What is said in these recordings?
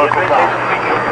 local clock.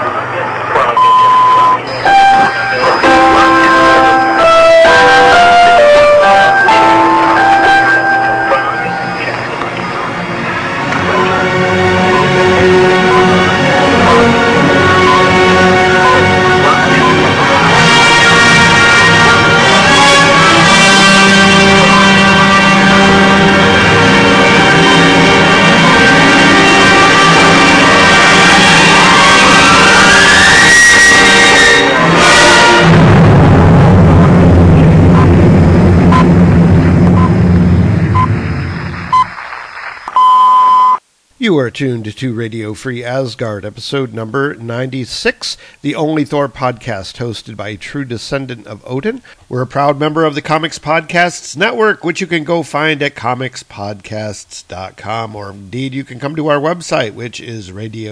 You are tuned to Radio Free Asgard, episode number 96, the only Thor podcast hosted by a true descendant of Odin. We're a proud member of the Comics Podcasts Network, which you can go find at comicspodcasts.com, or indeed you can come to our website, which is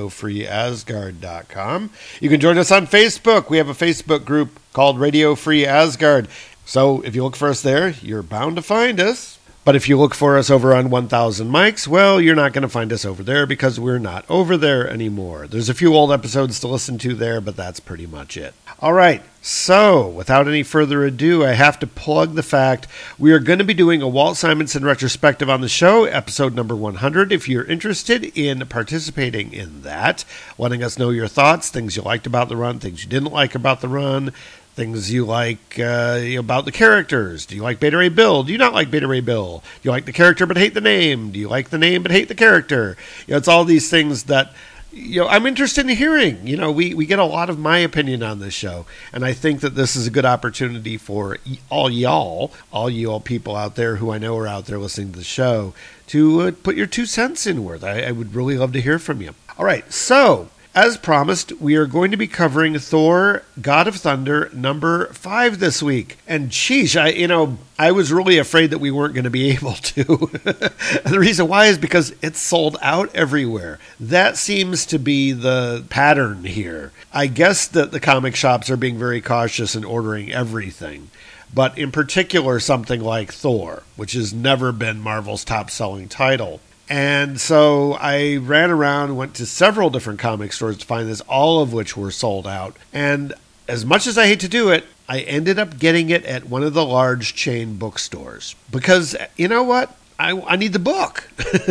radiofreeasgard.com. You can join us on Facebook. We have a Facebook group called Radio Free Asgard. So if you look for us there, you're bound to find us. But if you look for us over on 1000 Mics, well, you're not going to find us over there because we're not over there anymore. There's a few old episodes to listen to there, but that's pretty much it. All right, so without any further ado, I have to plug the fact we are going to be doing a Walt Simonson retrospective on the show, episode number 100. If you're interested in participating in that, letting us know your thoughts, things you liked about the run, things you didn't like about the run, things you like about the characters. Do you like Beta Ray Bill? Do you not like Beta Ray Bill? Do you like the character but hate the name? Do you like the name but hate the character? It's all these things that I'm interested in hearing. We get a lot of my opinion on this show, and I think that this is a good opportunity for all you all people out there who I know are out there listening to the show to put your 2 cents in worth. I would really love to hear from you. All right, so as promised, we are going to be covering Thor, God of Thunder, number 5 this week. And sheesh, I was really afraid that we weren't going to be able to. The reason why is because it's sold out everywhere. That seems to be the pattern here. I guess that the comic shops are being very cautious in ordering everything. But in particular, something like Thor, which has never been Marvel's top-selling title. And so I ran around, went to several different comic stores to find this, all of which were sold out. And as much as I hate to do it, I ended up getting it at one of the large chain bookstores. Because, you know what? I need the book.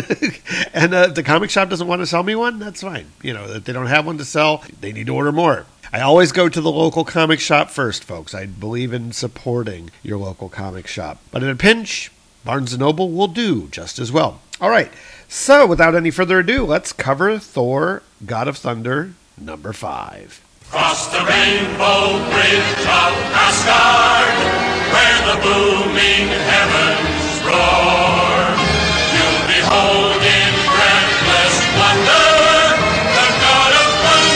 And if the comic shop doesn't want to sell me one, that's fine. If they don't have one to sell, they need to order more. I always go to the local comic shop first, folks. I believe in supporting your local comic shop. But in a pinch, Barnes & Noble will do just as well. All right, so without any further ado, let's cover Thor, God of Thunder, number 5. Cross the rainbow bridge of Asgard, where the booming heavens roar. You'll behold in breathless wonder the God of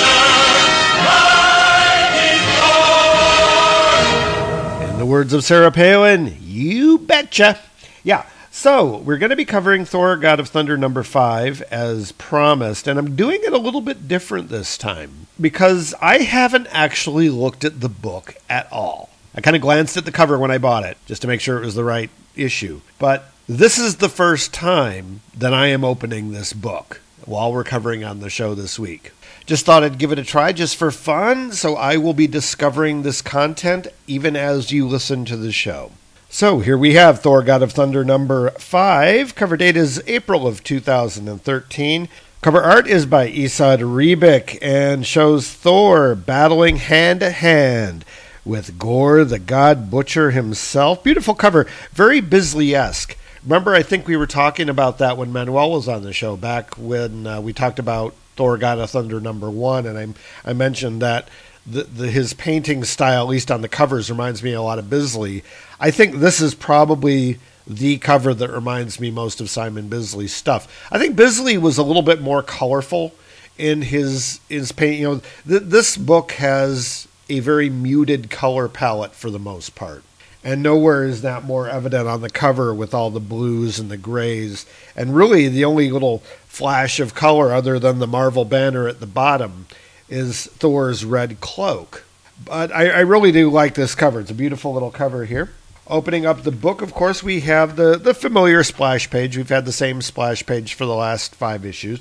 Thunder, mighty Thor. In the words of Sarah Palin, you betcha. Yeah. So, we're going to be covering Thor, God of Thunder, number 5, as promised, and I'm doing it a little bit different this time, because I haven't actually looked at the book at all. I kind of glanced at the cover when I bought it, just to make sure it was the right issue, but this is the first time that I am opening this book while we're covering on the show this week. Just thought I'd give it a try just for fun, so I will be discovering this content even as you listen to the show. So here we have Thor, God of Thunder, number 5. Cover date is April of 2013. Cover art is by Esad Ribic and shows Thor battling hand-to-hand with Gore, the God Butcher himself. Beautiful cover, very Bisley-esque. Remember, I think we were talking about that when Manuel was on the show, back when we talked about Thor, God of Thunder, number 1, and I mentioned that his painting style, at least on the covers, reminds me a lot of Bisley. I think this is probably the cover that reminds me most of Simon Bisley's stuff. I think Bisley was a little bit more colorful in his paint. This book has a very muted color palette for the most part. And nowhere is that more evident on the cover with all the blues and the grays. And really the only little flash of color other than the Marvel banner at the bottom is Thor's red cloak. But I really do like this cover. It's a beautiful little cover here. Opening up the book, of course, we have the familiar splash page. We've had the same splash page for the last 5 issues.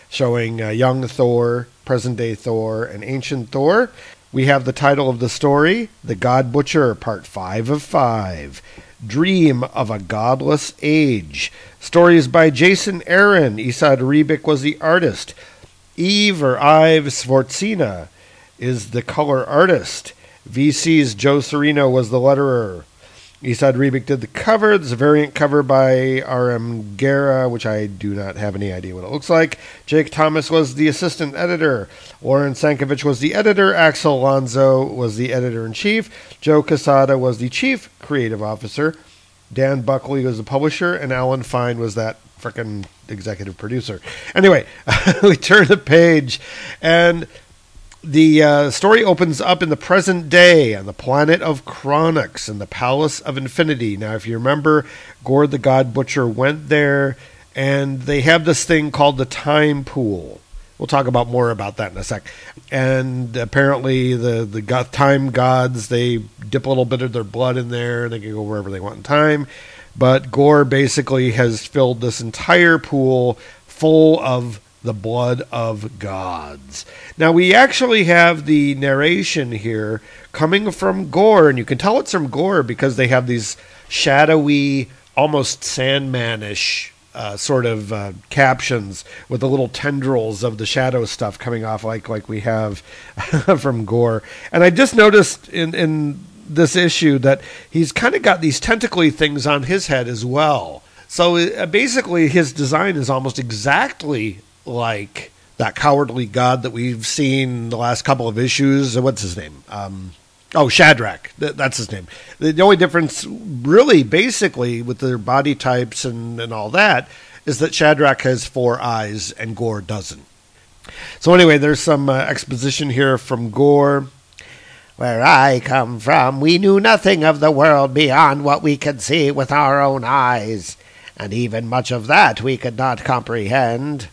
showing young Thor, present-day Thor, and ancient Thor. We have the title of the story, The God Butcher, Part 5 of 5. Dream of a Godless Age. Stories by Jason Aaron. Esad Ribic was the artist. Yves Svortsina is the color artist. VC's Joe Serino was the letterer. Esad Ribic did the cover. There's a variant cover by R.M. Guerra, which I do not have any idea what it looks like. Jake Thomas was the assistant editor. Lauren Sankovic was the editor. Axel Alonso was the editor-in-chief. Joe Quesada was the chief creative officer. Dan Buckley was the publisher. And Alan Fine was that frickin' executive producer. Anyway, we turn the page, and the story opens up in the present day on the planet of Chronix in the Palace of Infinity. Now, if you remember, Gorr the God Butcher went there, and they have this thing called the Time Pool. We'll talk about more about that in a sec. And apparently the time gods, they dip a little bit of their blood in there, and they can go wherever they want in time. But Gorr basically has filled this entire pool full of the blood of gods. Now, we actually have the narration here coming from Gorr, and you can tell it's from Gorr because they have these shadowy, almost Sandman-ish sort of captions with the little tendrils of the shadow stuff coming off like we have from Gorr. And I just noticed in this issue that he's kind of got these tentacly things on his head as well. So basically his design is almost exactly like that cowardly god that we've seen the last couple of issues. What's his name? Shadrach. That's his name. The only difference, really, basically, with their body types and all that, is that Shadrach has 4 eyes and Gorr doesn't. So anyway, there's some exposition here from Gorr. Where I come from, we knew nothing of the world beyond what we could see with our own eyes, and even much of that we could not comprehend.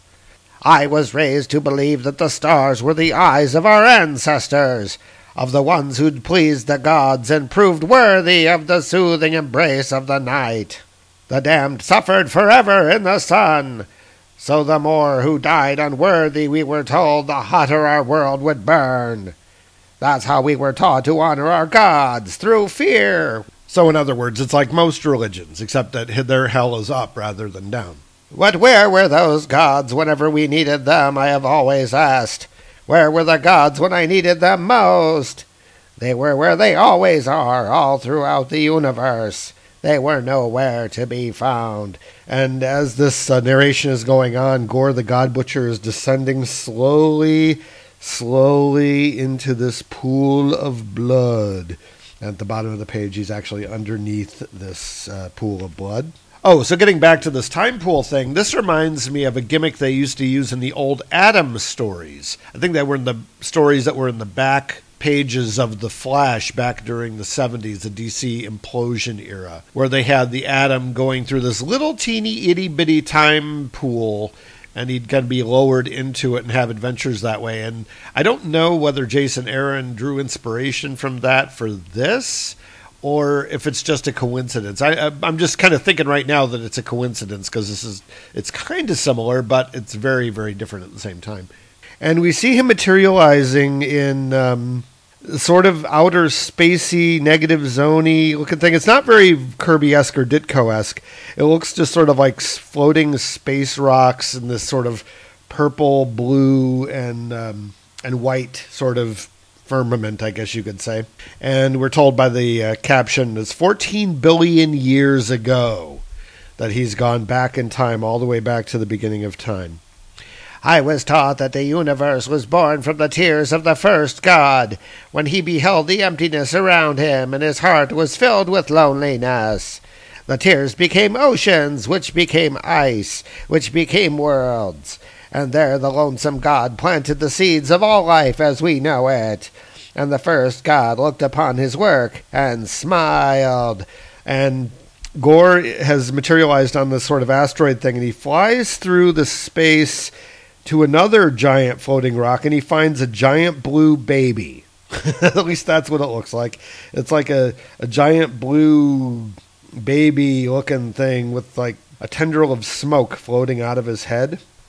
I was raised to believe that the stars were the eyes of our ancestors, of the ones who'd pleased the gods and proved worthy of the soothing embrace of the night. The damned suffered forever in the sun, so the more who died unworthy, we were told, the hotter our world would burn. That's how we were taught to honor our gods, through fear. So in other words, it's like most religions, except that their hell is up rather than down. But where were those gods whenever we needed them, I have always asked. Where were the gods when I needed them most? They were where they always are, all throughout the universe. They were nowhere to be found. And as this narration is going on, Gorr the God Butcher is descending slowly into this pool of blood. At the bottom of the page, he's actually underneath this pool of blood. Oh, so getting back to this time pool thing, this reminds me of a gimmick they used to use in the old Atom stories. I think they were in the stories that were in the back pages of The Flash back during the 70s, the DC implosion era, where they had the Atom going through this little teeny itty-bitty time pool, and he'd kind of be lowered into it and have adventures that way. And I don't know whether Jason Aaron drew inspiration from that for this, or if it's just a coincidence. I'm just kind of thinking right now that it's a coincidence because it's kind of similar, but it's very, very different at the same time. And we see him materializing in sort of outer spacey, negative zony looking thing. It's not very Kirby-esque or Ditko-esque. It looks just sort of like floating space rocks in this sort of purple, blue, and white sort of firmament, I guess you could say. And we're told by the caption, it's 14 billion years ago that he's gone back in time, all the way back to the beginning of time. I was taught that the universe was born from the tears of the first god, when he beheld the emptiness around him, and his heart was filled with loneliness. The tears became oceans, which became ice, which became worlds. And there the lonesome god planted the seeds of all life as we know it. And the first god looked upon his work and smiled. And Gorr has materialized on this sort of asteroid thing, and he flies through the space to another giant floating rock, and he finds a giant blue baby. At least that's what it looks like. It's like a giant blue baby-looking thing with like a tendril of smoke floating out of his head.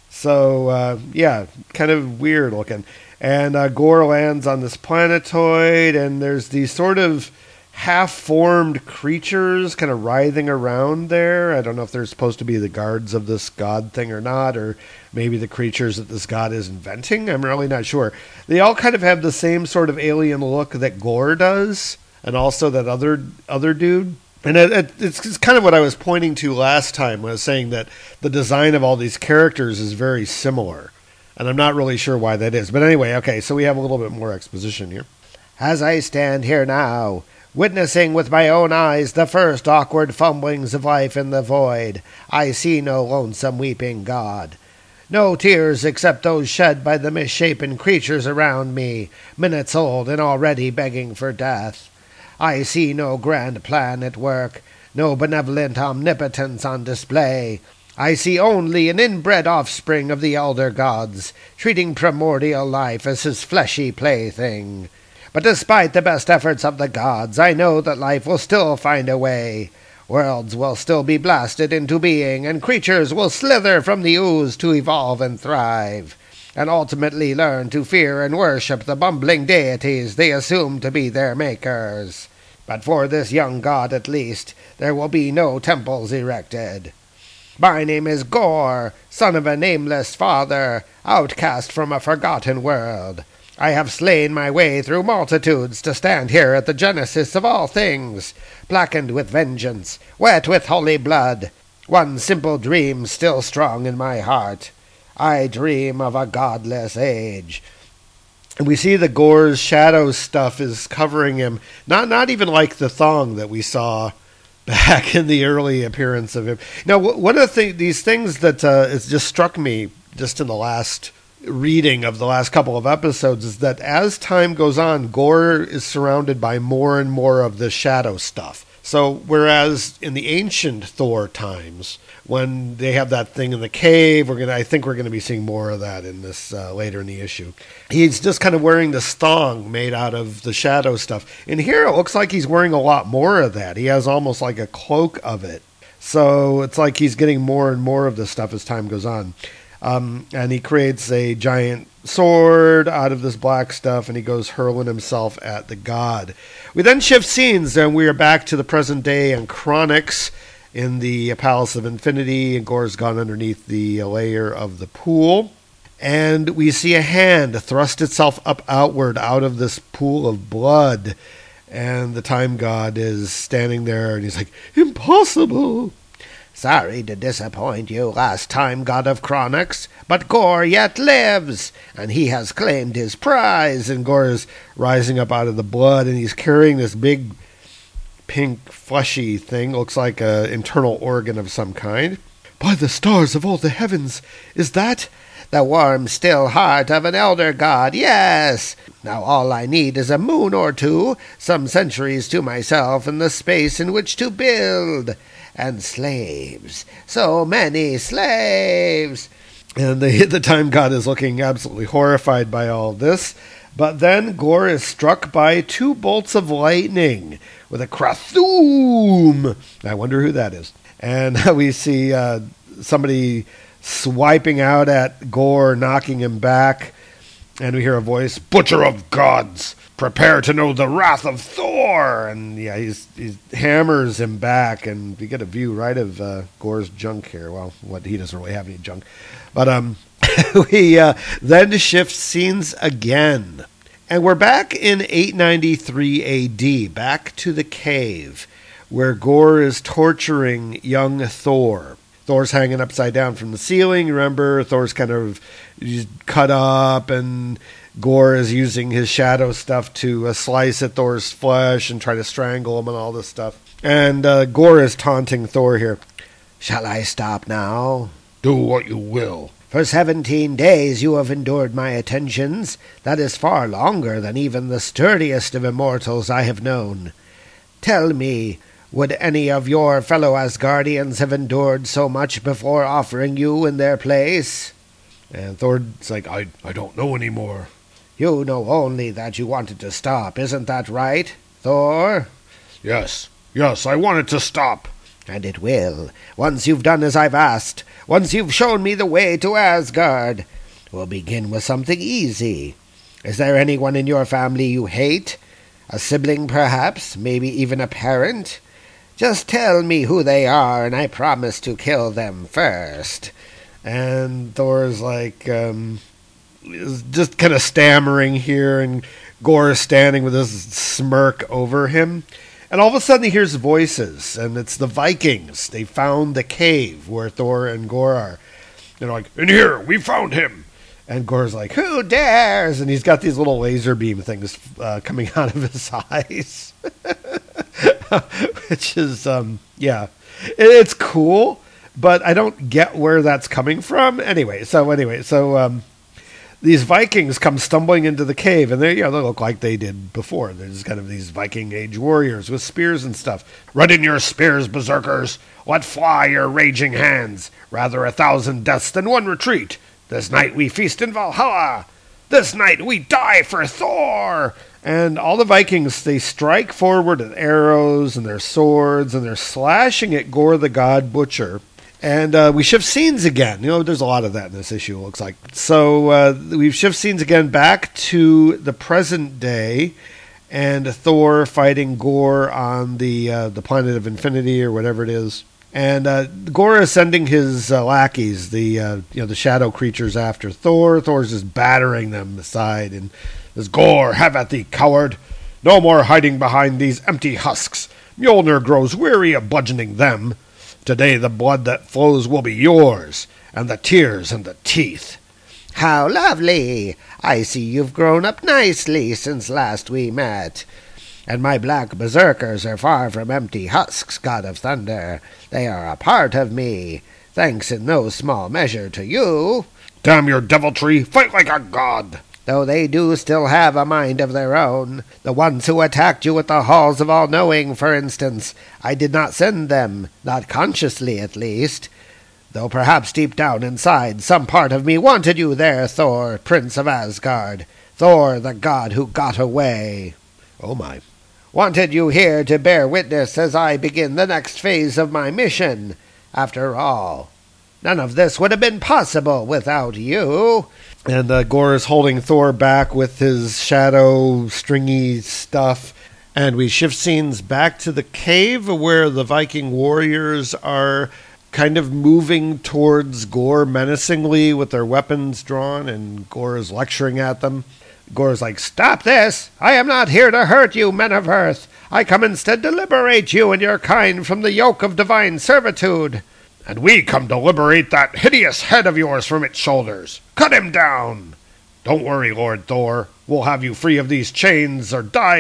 So, yeah, kind of weird looking. And Gore lands on this planetoid, and there's these sort of half-formed creatures kind of writhing around there. I don't know if they're supposed to be the guards of this god thing or not, or maybe the creatures that this god is inventing. I'm really not sure. They all kind of have the same sort of alien look that Gore does, and also that other dude. And it's kind of what I was pointing to last time when I was saying that the design of all these characters is very similar. And I'm not really sure why that is. But anyway, okay, so we have a little bit more exposition here. As I stand here now, witnessing with my own eyes the first awkward fumblings of life in the void, I see no lonesome weeping god. No tears except those shed by the misshapen creatures around me, minutes old and already begging for death. I see no grand plan at work, no benevolent omnipotence on display. I see only an inbred offspring of the elder gods, treating primordial life as his fleshy plaything. But despite the best efforts of the gods, I know that life will still find a way. Worlds will still be blasted into being, and creatures will slither from the ooze to evolve and thrive, and ultimately learn to fear and worship the bumbling deities they assume to be their makers. But for this young god at least, there will be no temples erected. My name is Gore, son of a nameless father, outcast from a forgotten world. I have slain my way through multitudes to stand here at the genesis of all things, blackened with vengeance, wet with holy blood. One simple dream still strong in my heart. I dream of a godless age. And we see the Gore's shadow stuff is covering him, not even like the thong that we saw back in the early appearance of him. Now, one of these things that has just struck me just in the last reading of the last couple of episodes is that as time goes on, Gore is surrounded by more and more of the shadow stuff. So whereas in the ancient Thor times, when they have that thing in the cave, I think we're gonna be seeing more of that in this later in the issue. He's just kind of wearing this thong made out of the shadow stuff. And here it looks like he's wearing a lot more of that. He has almost like a cloak of it. So it's like he's getting more and more of this stuff as time goes on. And he creates a giant sword out of this black stuff, and he goes hurling himself at the god. We then shift scenes, and we are back to the present day and Chronix in the Palace of Infinity, and Gore's gone underneath the layer of the pool. And we see a hand thrust itself up outward out of this pool of blood, and the time god is standing there, and he's like, "Impossible!" "Sorry to disappoint you, last time god of Chronix, but Gore yet lives, and he has claimed his prize." And Gore is rising up out of the blood, and he's carrying this big pink fleshy thing, looks like an internal organ of some kind. "By the stars of all the heavens, is that—" "The warm, still heart of an elder god, yes! Now all I need is a moon or two, some centuries to myself, and the space in which to build. And slaves, so many slaves." And the time god is looking absolutely horrified by all this. But then Gore is struck by two bolts of lightning with a Krathoom. I wonder who that is. And we see somebody swiping out at Gore, knocking him back. And we hear a voice, "Butcher of gods, prepare to know the wrath of Thor." And yeah, he hammers him back, and we get a view right of Gore's junk here. Well, he doesn't really have any junk. But we then shift scenes again. And we're back in 893 AD, back to the cave, where Gore is torturing young Thor. Thor's hanging upside down from the ceiling. Remember, Thor's kind of cut up, and Gore is using his shadow stuff to slice at Thor's flesh and try to strangle him and all this stuff. And Gore is taunting Thor here. "Shall I stop now?" "Do what you will." "For 17 days you have endured my attentions. That is far longer than even the sturdiest of immortals I have known. Tell me, would any of your fellow Asgardians have endured so much before offering you in their place?" And Thor's like, I don't know anymore." "You know only that you wanted to stop, isn't that right, Thor?" Yes, I wanted to stop." And it will, once you've done as I've asked, once you've shown me the way to Asgard. We'll begin with something easy. Is there anyone in your family you hate? A sibling, perhaps? Maybe even a parent? Just tell me who they are, and I promise to kill them first. And Thor's like, just kind of stammering here, and Gore is standing with this smirk over him. And all of a sudden he hears voices, and it's the Vikings. They found the cave where Thor and Gore are. They're like, in here, we found him. And Gore's like, who dares? And he's got these little laser beam things coming out of his eyes. Which is, it's cool, but I don't get where that's coming from. Anyway, so these Vikings come stumbling into the cave, and they look like they did before. They're just kind of these Viking age warriors with spears and stuff. Run in your spears, berserkers! Let fly your raging hands! Rather 1,000 deaths than one retreat! This night we feast in Valhalla! This night we die for Thor! And all the Vikings, they strike forward with arrows and their swords, and they're slashing at Gore the God Butcher. And we shift scenes again. There's a lot of that in this issue, it looks like. So we shift scenes again back to the present day, and Thor fighting Gore on the planet of Infinity, or whatever it is. And Gore is sending his lackeys, the shadow creatures, after Thor. Thor's just battering them aside, and says, Gore, have at thee, coward! No more hiding behind these empty husks. Mjolnir grows weary of bludgeoning them. Today the blood that flows will be yours, and the tears and the teeth. How lovely! I see you've grown up nicely since last we met. And my black berserkers are far from empty husks, God of Thunder. They are a part of me, thanks in no small measure to you. Damn your deviltry! Fight like a god! Though they do still have a mind of their own. The ones who attacked you at the Halls of All-Knowing, for instance, I did not send them, not consciously at least. Though perhaps deep down inside some part of me wanted you there, Thor, Prince of Asgard. Thor, the god who got away. Oh my. Wanted you here to bear witness as I begin the next phase of my mission. After all, none of this would have been possible without you. And Gore is holding Thor back with his shadow stringy stuff. And we shift scenes back to the cave where the Viking warriors are kind of moving towards Gore menacingly with their weapons drawn, and Gore is lecturing at them. Gore's like, stop this! I am not here to hurt you, men of Earth. I come instead to liberate you and your kind from the yoke of divine servitude. And we come to liberate that hideous head of yours from its shoulders. Cut him down! Don't worry, Lord Thor. We'll have you free of these chains, or die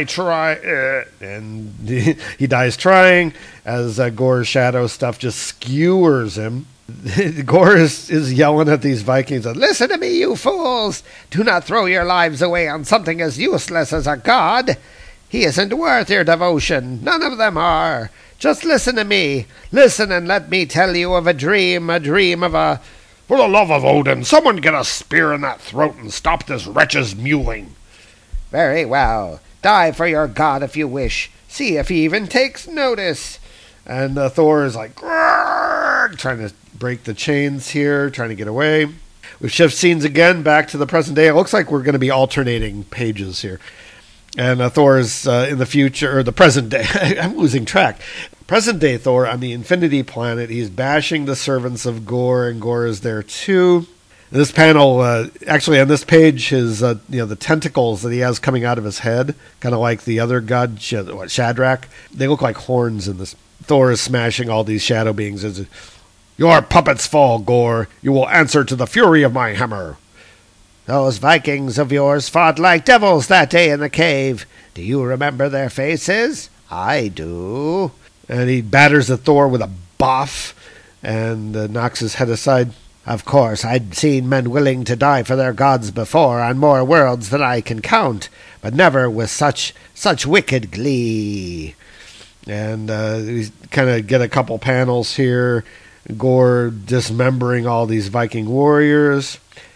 and he dies trying, as Gore's shadow stuff just skewers him. Gore is yelling at these Vikings, listen to me, you fools! Do not throw your lives away on something as useless as a god. He isn't worth your devotion. None of them are. Just listen to me. Listen and let me tell you of a dream of a... For the love of Odin, someone get a spear in that throat and stop this wretch's mewling. Very well. Die for your god if you wish. See if he even takes notice. And Thor is like, trying to break the chains here, trying to get away. We shift scenes again back to the present day. It looks like we're going to be alternating pages here. And Thor is in the future, or the present day. I'm losing track. Present day Thor on the Infinity Planet. He's bashing the servants of Gore, and Gore is there too. This panel, actually on this page, his the tentacles that he has coming out of his head, kind of like the other god, Shadrach. They look like horns in this. Thor is smashing all these shadow beings. Your puppets fall, Gore. You will answer to the fury of my hammer. Those Vikings of yours fought like devils that day in the cave. Do you remember their faces? I do. And he batters at Thor with a boff and knocks his head aside. Of course, I'd seen men willing to die for their gods before on more worlds than I can count, but never with such wicked glee. And we kind of get a couple panels here. Gore dismembering all these Viking warriors.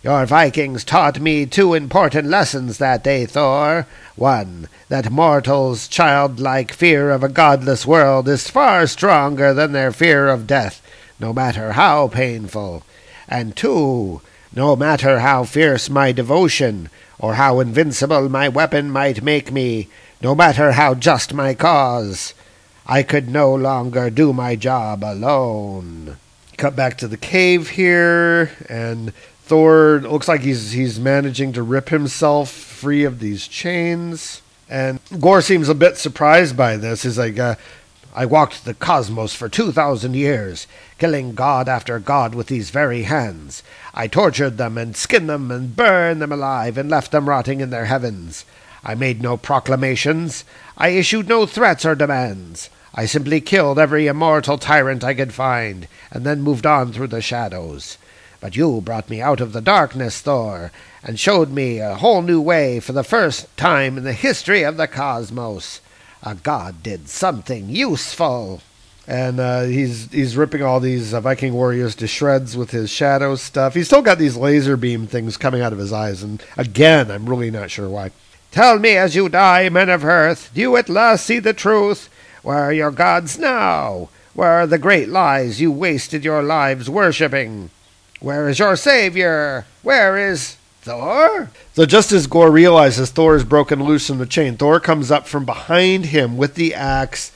Your Vikings taught me two important lessons that day, Thor. One, that mortals' childlike fear of a godless world is far stronger than their fear of death, no matter how painful. And two, no matter how fierce my devotion, or how invincible my weapon might make me, no matter how just my cause, I could no longer do my job alone. Cut back to the cave here, and Thor looks like he's managing to rip himself free of these chains. And Gorr seems a bit surprised by this. He's like, I walked the cosmos for 2,000 years, killing god after god with these very hands. I tortured them and skinned them and burned them alive and left them rotting in their heavens. I made no proclamations. I issued no threats or demands. I simply killed every immortal tyrant I could find, and then moved on through the shadows. But you brought me out of the darkness, Thor, and showed me a whole new way for the first time in the history of the cosmos. A god did something useful. And he's ripping all these Viking warriors to shreds with his shadow stuff. He's still got these laser beam things coming out of his eyes, and again, I'm really not sure why. Tell me as you die, men of earth, do you at last see the truth? Where are your gods now? Where are the great lies you wasted your lives worshipping? Where is your savior? Where is Thor? So just as Gorr realizes Thor is broken loose from the chain, Thor comes up from behind him with the axe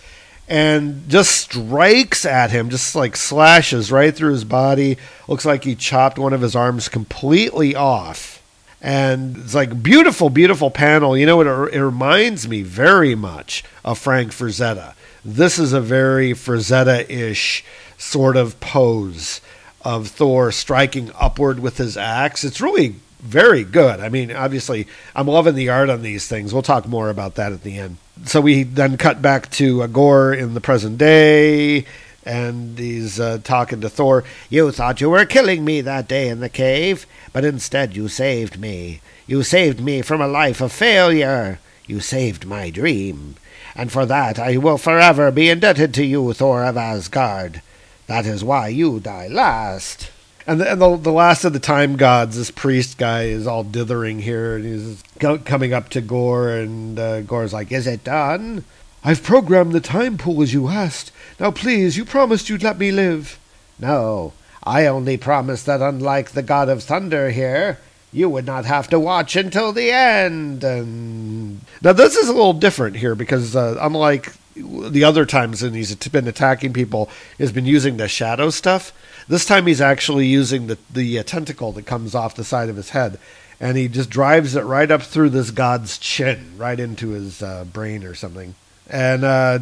and just strikes at him, just like slashes right through his body. Looks like he chopped one of his arms completely off. And it's like beautiful, beautiful panel. You know, it reminds me very much of Frank Frazetta. This is a very Frazetta-ish sort of pose of Thor striking upward with his axe. It's really very good. I mean, obviously, I'm loving the art on these things. We'll talk more about that at the end. So we then cut back to Gorr in the present day, and he's talking to Thor. You thought you were killing me that day in the cave, but instead you saved me. You saved me from a life of failure. You saved my dream. And for that I will forever be indebted to you, Thor of Asgard. That is why you die last. And the last of the time gods, this priest guy, is all dithering here, and he's coming up to Gorr, and Gorr's like, is it done? I've programmed the time pool as you asked. Now please, you promised you'd let me live. No, I only promised that unlike the god of thunder here, you would not have to watch until the end. And now this is a little different here, because unlike the other times when he's been attacking people, he's been using the shadow stuff. This time he's actually using the tentacle that comes off the side of his head, and he just drives it right up through this god's chin, right into his brain or something. And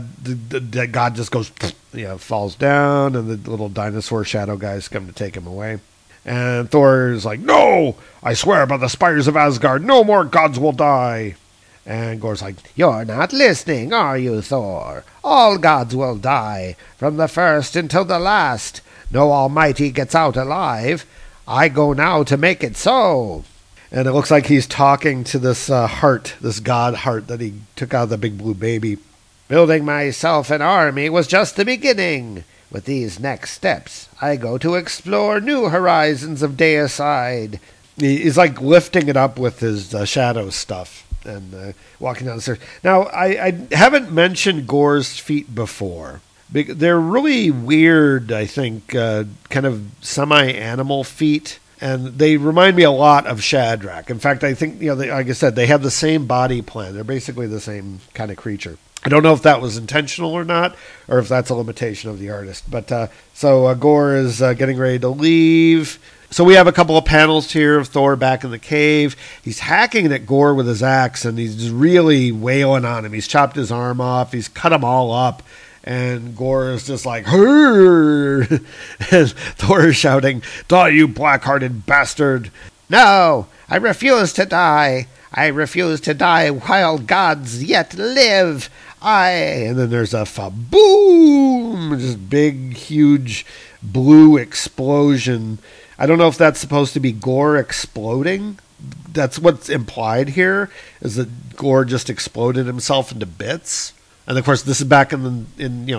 the god just goes, falls down, and the little dinosaur shadow guys come to take him away. And Thor is like, no, I swear by the spires of Asgard, no more gods will die. And Gorr's like, you're not listening, are you, Thor? All gods will die, from the first until the last. No almighty gets out alive. I go now to make it so. And it looks like he's talking to this heart, this god heart that he took out of the big blue baby. Building myself an army was just the beginning. With these next steps, I go to explore new horizons of deicide. He's like lifting it up with his shadow stuff and walking down the stairs. Now, I haven't mentioned Gorr's feet before. They're really weird, I think, kind of semi-animal feet. And they remind me a lot of Shadrach. In fact, I think, like I said, they have the same body plan. They're basically the same kind of creature. I don't know if that was intentional or not, or if that's a limitation of the artist. But so Gorr is getting ready to leave. So we have a couple of panels here of Thor back in the cave. He's hacking at Gorr with his axe, and he's just really wailing on him. He's chopped his arm off. He's cut him all up. And Gorr is just like, "Hurr!" And Thor is shouting, "Die, you black-hearted bastard!" No, I refuse to die. I refuse to die while gods yet live. And then there's a boom, just big, huge blue explosion. I don't know if that's supposed to be Gorr exploding. That's what's implied here, is that Gorr just exploded himself into bits. And of course, this is back in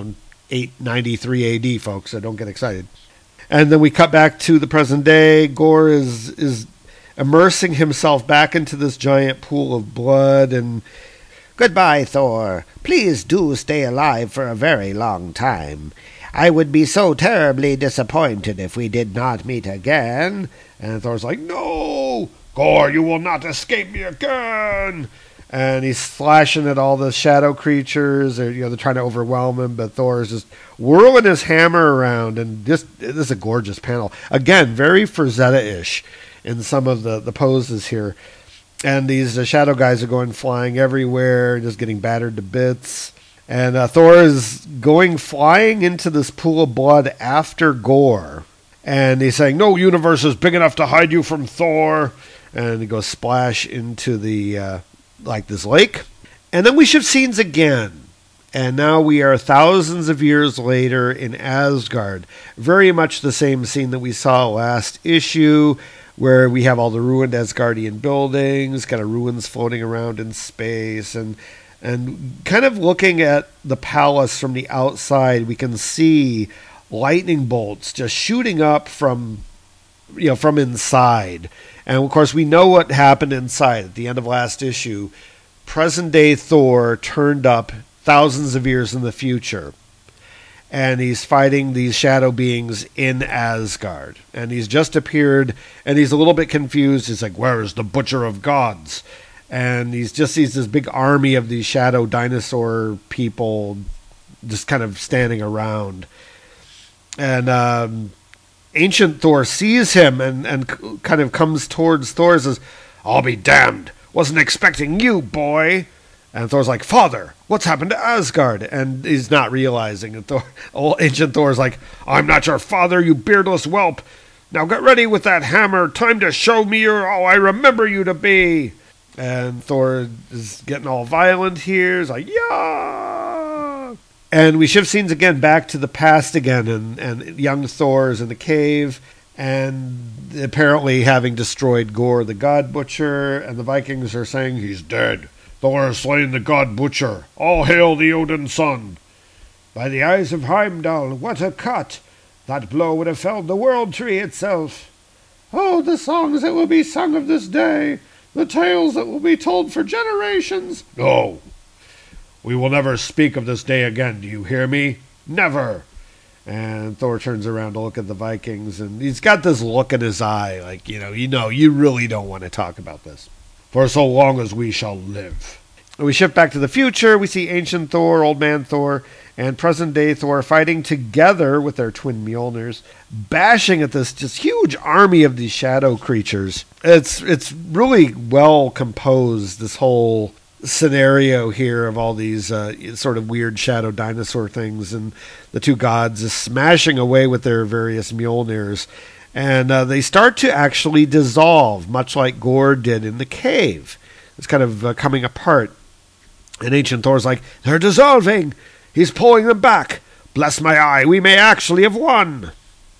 893 AD, folks, so don't get excited. And then we cut back to the present day. Gorr is immersing himself back into this giant pool of blood. And "Goodbye, Thor. Please do stay alive for a very long time. I would be so terribly disappointed if we did not meet again." And Thor's like, "No! Gorr, you will not escape me again!" And he's slashing at all the shadow creatures. They're trying to overwhelm him, but Thor is just whirling his hammer around. And this is a gorgeous panel. Again, very Frazetta-ish in some of the poses here. And these shadow guys are going flying everywhere, just getting battered to bits. And Thor is going flying into this pool of blood after Gorr. And he's saying, "No universe is big enough to hide you from Thor." And he goes splash into the this lake. And then we shift scenes again. And now we are thousands of years later in Asgard. Very much the same scene that we saw last issue, where we have all the ruined Asgardian buildings, kind of ruins floating around in space. And kind of looking at the palace from the outside, we can see lightning bolts just shooting up from inside. And of course, we know what happened inside at the end of last issue. Present day Thor turned up thousands of years in the future. And he's fighting these shadow beings in Asgard. And he's just appeared, and he's a little bit confused. He's like, "Where is the Butcher of Gods?" And he just sees this big army of these shadow dinosaur people just kind of standing around. And ancient Thor sees him and kind of comes towards Thor and says, "I'll be damned. Wasn't expecting you, boy." And Thor's like, "Father, what's happened to Asgard?" And he's not realizing. And ancient Thor's like, "I'm not your father, you beardless whelp. Now get ready with that hammer. Time to show me you're all I remember you to be." And Thor is getting all violent here. He's like, "Yeah!" And we shift scenes again back to the past again. And young Thor is in the cave. And apparently having destroyed Gorr the God Butcher. And the Vikings are saying, "He's dead. Thor has slain the God Butcher. All hail the Odin son." "By the eyes of Heimdall, what a cut! That blow would have felled the world tree itself." "Oh, the songs that will be sung of this day. The tales that will be told for generations." "No. We will never speak of this day again. Do you hear me? Never." And Thor turns around to look at the Vikings, and he's got this look in his eye, like, you really don't want to talk about this. "For so long as we shall live." And we shift back to the future. We see ancient Thor, old man Thor, and present day Thor fighting together with their twin Mjolnirs, bashing at this just huge army of these shadow creatures. It's really well composed, this whole scenario here of all these sort of weird shadow dinosaur things, and the two gods is smashing away with their various Mjolnirs. And they start to actually dissolve, much like Gorr did in the cave. It's kind of coming apart. And ancient Thor's like, "They're dissolving. He's pulling them back. Bless my eye, we may actually have won."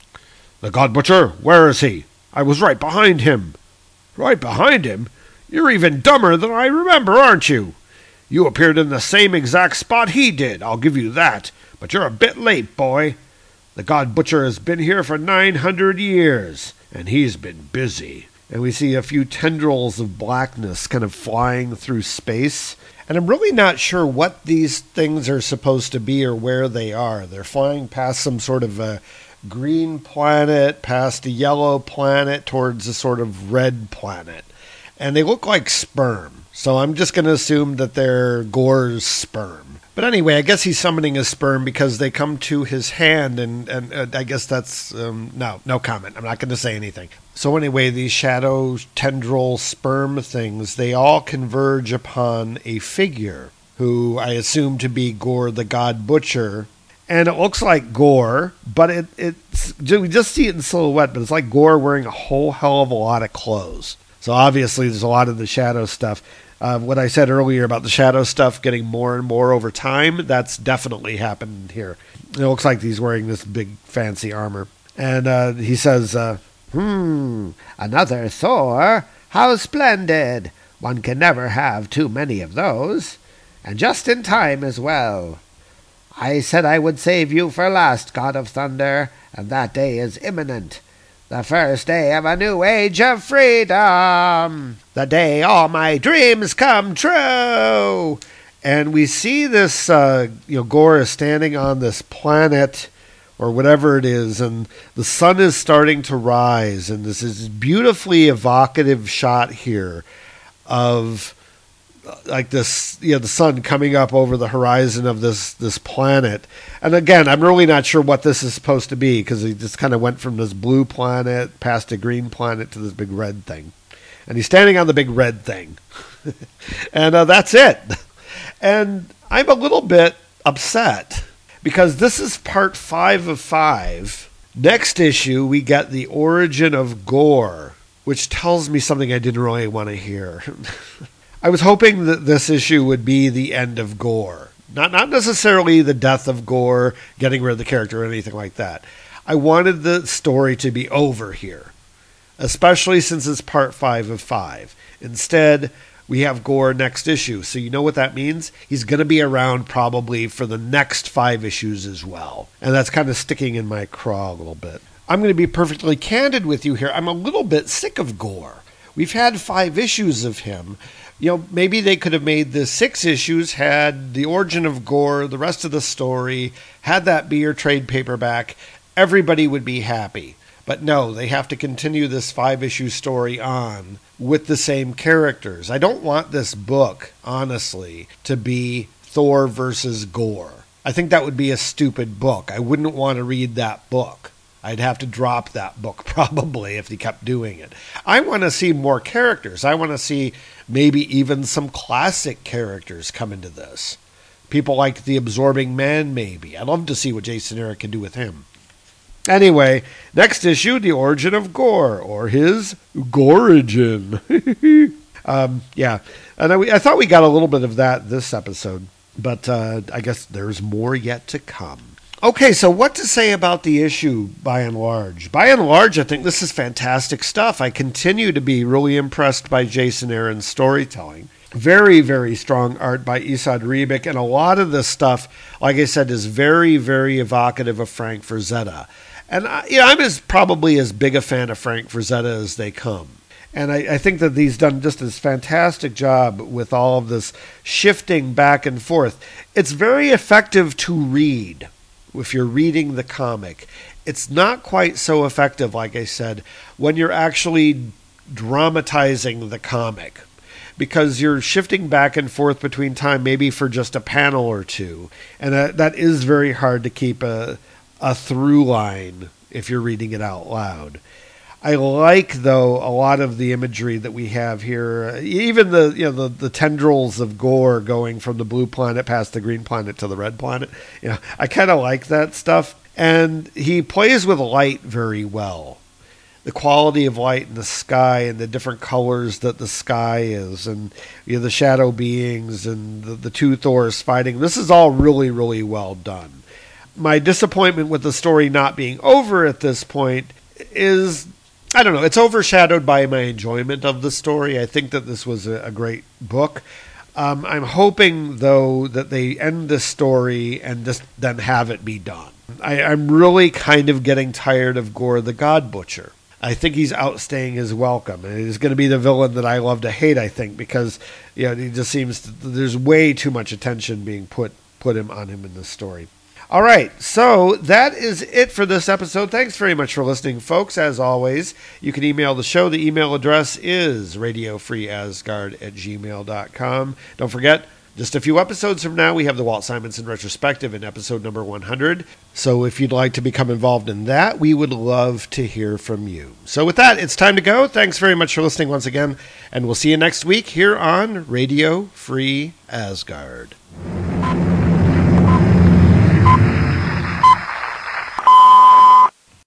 "The God Butcher, where is he? I was right behind him." "Right behind him? You're even dumber than I remember, aren't you? You appeared in the same exact spot he did, I'll give you that. But you're a bit late, boy. The God Butcher has been here for 900 years, and he's been busy." And we see a few tendrils of blackness kind of flying through space. And I'm really not sure what these things are supposed to be or where they are. They're flying past some sort of a green planet, past a yellow planet, towards a sort of red planet. And they look like sperm. So I'm just going to assume that they're Gorr's sperm. But anyway, I guess he's summoning a sperm because they come to his hand, and I guess that's... no comment. I'm not going to say anything. So anyway, these shadow tendril sperm things, they all converge upon a figure who I assume to be Gorr the God Butcher. And it looks like Gorr, but we just see it in silhouette, but it's like Gorr wearing a whole hell of a lot of clothes. So obviously there's a lot of the shadow stuff. What I said earlier about the shadow stuff getting more and more over time, that's definitely happened here. It looks like he's wearing this big fancy armor. And he says, "Another Thor? How splendid! One can never have too many of those. And just in time as well. I said I would save you for last, God of Thunder, and that day is imminent. The first day of a new age of freedom. The day all my dreams come true. And we see this, Gorr is standing on this planet or whatever it is, and the sun is starting to rise, and this is beautifully evocative shot here of like this, the sun coming up over the horizon of this planet. And again, I'm really not sure what this is supposed to be, because he just kind of went from this blue planet past a green planet to this big red thing. And he's standing on the big red thing. And that's it. And I'm a little bit upset, because this is part 5 of 5. Next issue, we get the origin of Gorr, which tells me something I didn't really want to hear. I was hoping that this issue would be the end of Gorr. Not necessarily the death of Gorr, getting rid of the character or anything like that. I wanted the story to be over here, especially since it's part 5 of 5. Instead, we have Gorr next issue. So you know what that means? He's going to be around probably for the next 5 issues as well. And that's kind of sticking in my craw a little bit. I'm going to be perfectly candid with you here. I'm a little bit sick of Gorr. We've had 5 issues of him. Maybe they could have made the 6 issues, had the origin of Gorr, the rest of the story, had that be your trade paperback. Everybody would be happy. But no, they have to continue this 5-issue story on with the same characters. I don't want this book, honestly, to be Thor versus Gorr. I think that would be a stupid book. I wouldn't want to read that book. I'd have to drop that book probably if they kept doing it. I want to see more characters. I want to see maybe even some classic characters come into this. People like the Absorbing Man, maybe. I'd love to see what Jason Aaron can do with him. Anyway, next issue, the origin of Gorr, or his Gorrigin. Yeah, and I thought we got a little bit of that this episode, but I guess there's more yet to come. Okay, so what to say about the issue by and large? By and large, I think this is fantastic stuff. I continue to be really impressed by Jason Aaron's storytelling. Very, very strong art by Esad Ribic, and a lot of this stuff, like I said, is very, very evocative of Frank Frazetta. And I'm probably as big a fan of Frank Frazetta as they come. And I think that he's done just this fantastic job with all of this shifting back and forth. It's very effective to read if you're reading the comic. It's not quite so effective, like I said, when you're actually dramatizing the comic, because you're shifting back and forth between time, maybe for just a panel or two. And that is very hard to keep a through line if you're reading it out loud. I like, though, a lot of the imagery that we have here. Even the tendrils of Gorr going from the blue planet past the green planet to the red planet. I kind of like that stuff. And he plays with light very well. The quality of light in the sky and the different colors that the sky is, and the shadow beings and the two Thors fighting. This is all really, really well done. My disappointment with the story not being over at this point is, I don't know, it's overshadowed by my enjoyment of the story. I think that this was a great book. I'm hoping, though, that they end this story and just then have it be done. I'm really kind of getting tired of Gorr the God Butcher. I think he's outstaying his welcome, and he's going to be the villain that I love to hate, I think, because he just seems there's way too much attention being put on him in this story. All right, so that is it for this episode. Thanks very much for listening, folks. As always, you can email the show. The email address is radiofreeasgard@gmail.com. Don't forget, just a few episodes from now, we have the Walt Simonson retrospective in episode number 100. So if you'd like to become involved in that, we would love to hear from you. So with that, it's time to go. Thanks very much for listening once again, and we'll see you next week here on Radio Free Asgard.